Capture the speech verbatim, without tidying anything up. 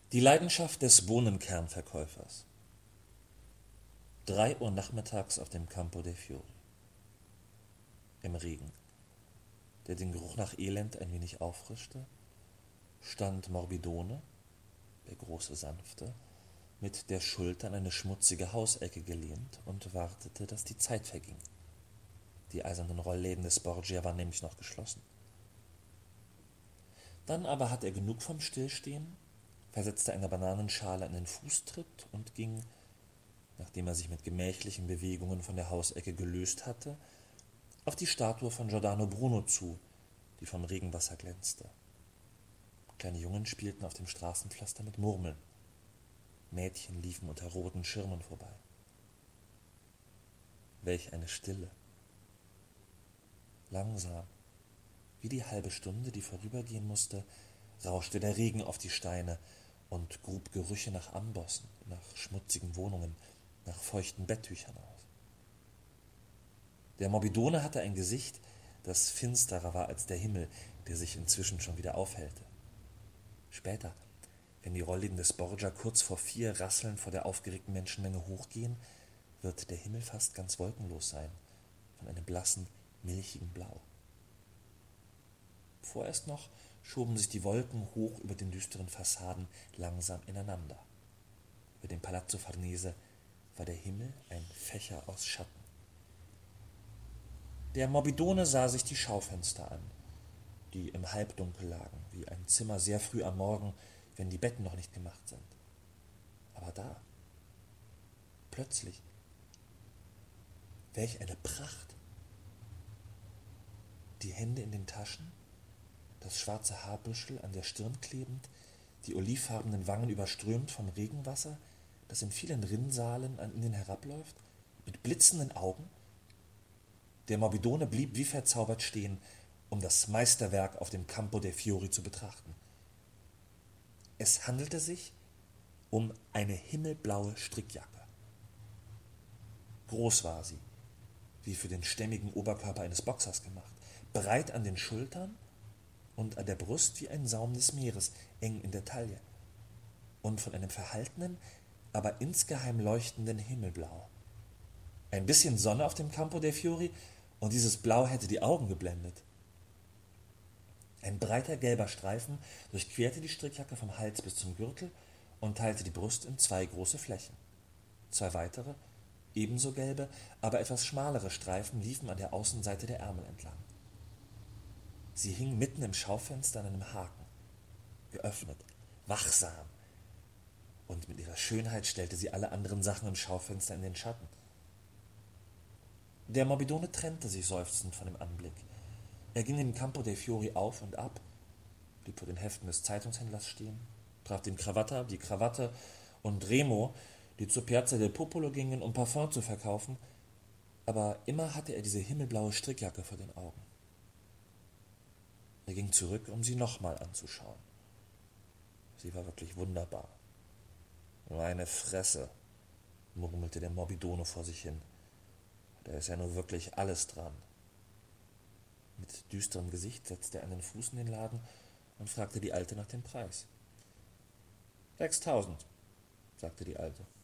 Die Leidenschaft des Bohnenkernverkäufers. Drei Uhr nachmittags auf dem Campo dei Fiori. Im Regen, der den Geruch nach Elend ein wenig auffrischte, stand Morbidone, der große Sanfte, mit der Schulter an eine schmutzige Hausecke gelehnt und wartete, dass die Zeit verging. Die eisernen Rollläden des Borgia waren nämlich noch geschlossen. Dann aber hatte er genug vom Stillstehen, versetzte eine Bananenschale an den Fußtritt und ging, nachdem er sich mit gemächlichen Bewegungen von der Hausecke gelöst hatte, auf die Statue von Giordano Bruno zu, die vom Regenwasser glänzte. Kleine Jungen spielten auf dem Straßenpflaster mit Murmeln. Mädchen liefen unter roten Schirmen vorbei. Welch eine Stille! Langsam, wie die halbe Stunde, die vorübergehen musste, rauschte der Regen auf die Steine und grub Gerüche nach Ambossen, nach schmutzigen Wohnungen, nach feuchten Betttüchern aus. Der Morbidone hatte ein Gesicht, das finsterer war als der Himmel, der sich inzwischen schon wieder aufhellte. Später, wenn die Rollläden des Borgia kurz vor vier rasselnd vor der aufgeregten Menschenmenge hochgehen, wird der Himmel fast ganz wolkenlos sein, von einem blassen, milchigen Blau. Vorerst noch schoben sich die Wolken hoch über den düsteren Fassaden langsam ineinander. Über dem Palazzo Farnese war der Himmel ein Fächer aus Schatten. Der Morbidone sah sich die Schaufenster an, die im Halbdunkel lagen, wie ein Zimmer sehr früh am Morgen, wenn die Betten noch nicht gemacht sind. Aber da, plötzlich, welch eine Pracht! Die Hände in den Taschen, das schwarze Haarbüschel an der Stirn klebend, die olivfarbenen Wangen überströmt vom Regenwasser, das in vielen Rinnsalen an ihnen herabläuft, mit blitzenden Augen. Der Morbidone blieb wie verzaubert stehen, um das Meisterwerk auf dem Campo dei Fiori zu betrachten. Es handelte sich um eine himmelblaue Strickjacke. Groß war sie, wie für den stämmigen Oberkörper eines Boxers gemacht, breit an den Schultern und an der Brust wie ein Saum des Meeres, eng in der Taille und von einem verhaltenen, aber insgeheim leuchtenden Himmelblau. Ein bisschen Sonne auf dem Campo dei Fiori und dieses Blau hätte die Augen geblendet. Ein breiter gelber Streifen durchquerte die Strickjacke vom Hals bis zum Gürtel und teilte die Brust in zwei große Flächen. Zwei weitere, ebenso gelbe, aber etwas schmalere Streifen liefen an der Außenseite der Ärmel entlang. Sie hing mitten im Schaufenster an einem Haken, geöffnet, wachsam, und mit ihrer Schönheit stellte sie alle anderen Sachen im Schaufenster in den Schatten. Der Morbidone trennte sich seufzend von dem Anblick. Er ging den Campo dei Fiori auf und ab, blieb vor den Heften des Zeitungshändlers stehen, traf den Kravatter, die Krawatte und Remo, die zur Piazza del Popolo gingen, um Parfum zu verkaufen, aber immer hatte er diese himmelblaue Strickjacke vor den Augen. Er ging zurück, um sie nochmal anzuschauen. Sie war wirklich wunderbar. Meine Fresse, murmelte der Morbidone vor sich hin. Da ist ja nur wirklich alles dran. Mit düsterem Gesicht setzte er einen Fuß in den Laden und fragte die Alte nach dem Preis. Sechstausend, sagte die Alte.